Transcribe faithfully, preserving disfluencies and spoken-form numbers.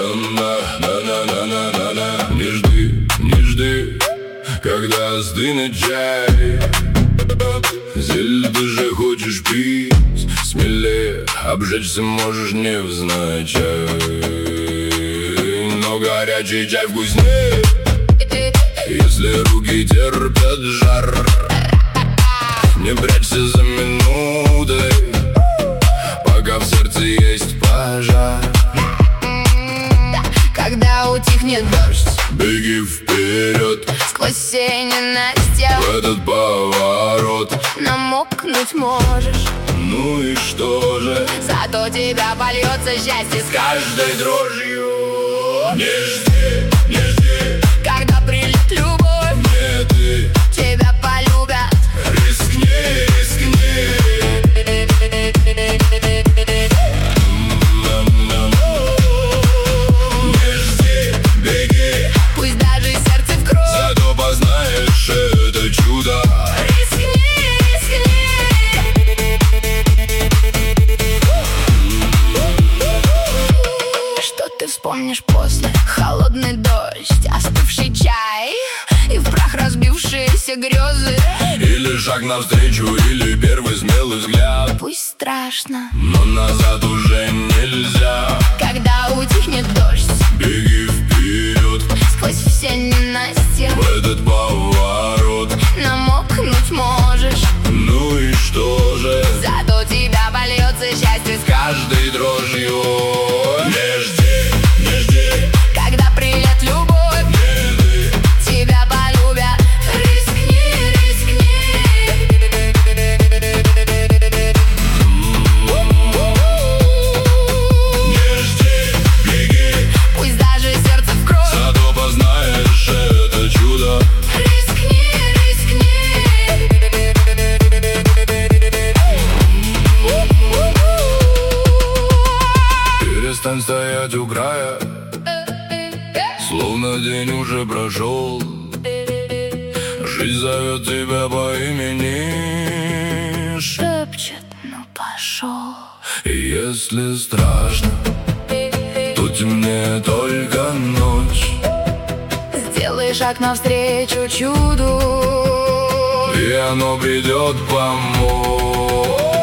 На-на-на-на-на-на-на. Не жди, не жди, когда остынет чай. Зель, ты же хочешь пить смелее, обжечься можешь невзначай. Но горячий чай вкуснее, если руки терпят жар. Не прячься за минутой, пока в сердце есть пожар. Когда утихнет дождь, беги вперед сквозь все ненастья, в этот поворот. намокнуть можешь, Ну и что же? зато тебя польется счастье С каждой дрожью. Не жди, не жди, когда прилет любовь, не ты. тебя полюбят. Рискни, рискни. Не жди, беги, Пусть даже сердце в кровь, зато познаешь это чудо. рискни, рискни. Что ты вспомнишь после? Холодный дождь, остывший чай и в прах разбившиеся грезы. Или шаг навстречу, или первый смелый взгляд. Пусть страшно, Но назад уже нельзя. когда утихнет дождь, Беги вперед сквозь все ненастья, в этот поворот. намокнуть можешь, Ну и что же? зато тебя польется счастье с Каждой дрожью. Не жди, не жди, когда придет любовь, не ты. тебя полюбят. Рискни, рискни. Не жди, беги, Пусть даже сердце в кровь, зато познаешь это чудо. рискни, рискни. Перестань стоять у края, словно день уже прошел. Жизнь зовет тебя по имени, Шепчет, ну пошел. и если страшно, то темнее только ночь. Сделай шаг навстречу чуду, И оно придет помочь.